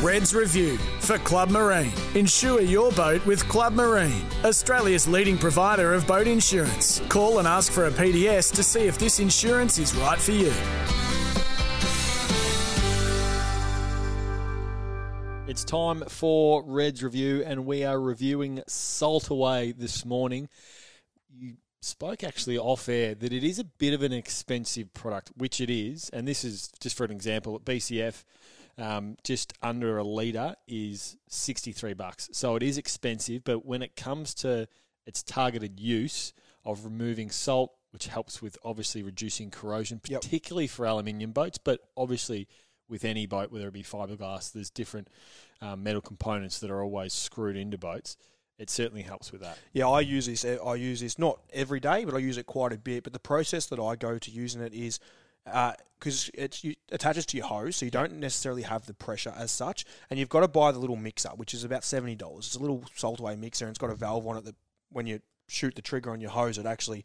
Reds Review for Club Marine. Insure your boat with Club Marine, Australia's leading provider of boat insurance. Call and ask for a PDS to see if this insurance is right for you. It's time for Reds Review, and we are reviewing Saltaway this morning. You spoke actually off air that it is a bit of an expensive product, which it is, and this is just for an example at BCF. Just under a litre is $63. So it is expensive, but when it comes to its targeted use of removing salt, which helps with obviously reducing corrosion, particularly for aluminium boats, but obviously with any boat, whether it be fiberglass, there's different metal components that are always screwed into boats. It certainly helps with that. Yeah, I use this not every day, but I use it quite a bit. But the process that I go to using it is because it attaches to your hose, so you don't necessarily have the pressure as such, and you've got to buy the little mixer, which is about $70. It's a little Saltaway mixer, and it's got a valve on it that when you shoot the trigger on your hose,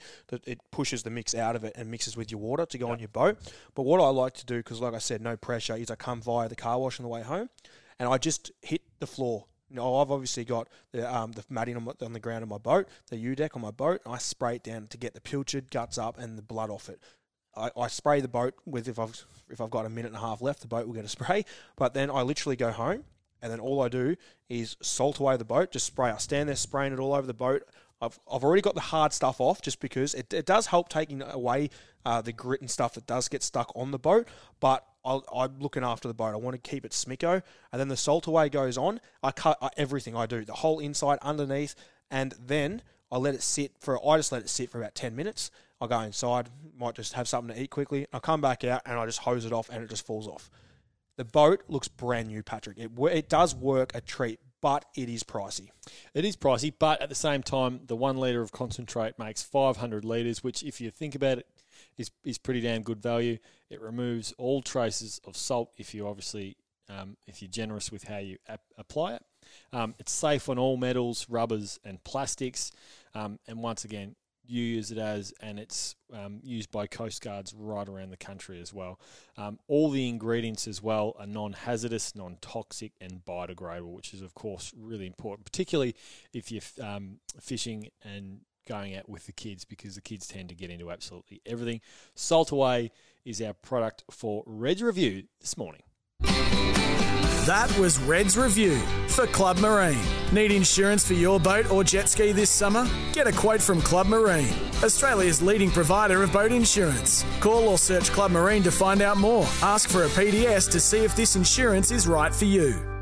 it pushes the mix out of it and mixes with your water to go on your boat. But what I like to do, because like I said, no pressure, is I come via the car wash on the way home, and I just hit the floor. I've obviously got the matting on the ground of my boat, the U-deck on my boat, and I spray it down to get the pilchard, guts up, and the blood off it. I spray the boat with, if I've got a minute and a half left, the boat will get a spray. But then I literally go home, and then all I do is salt away the boat, just spray. I stand there spraying it all over the boat. I've already got the hard stuff off, just because it does help taking away the grit and stuff that does get stuck on the boat. But I'm looking after the boat. I want to keep it smicko. And then the Saltaway goes on. I cut everything I do, the whole inside, underneath, and then I just let it sit for about 10 minutes. I'll go inside, might just have something to eat quickly. I'll come back out and I just hose it off and it just falls off. The boat looks brand new, Patrick. It does work a treat, but it is pricey. It is pricey, but at the same time, the 1 litre of concentrate makes 500 litres, which if you think about it, is pretty damn good value. It removes all traces of salt if you're generous with how you apply it. It's safe on all metals, rubbers and plastics. And once again, you use it and it's used by Coast Guards right around the country as well. All the ingredients as well are non-hazardous, non-toxic and biodegradable, which is, of course, really important, particularly if you're fishing and going out with the kids, because the kids tend to get into absolutely everything. Saltaway is our product for Reds Review this morning. That was Reds Review for Club Marine. Need insurance for your boat or jet ski this summer? Get a quote from Club Marine, Australia's leading provider of boat insurance. Call or search Club Marine to find out more. Ask for a PDS to see if this insurance is right for you.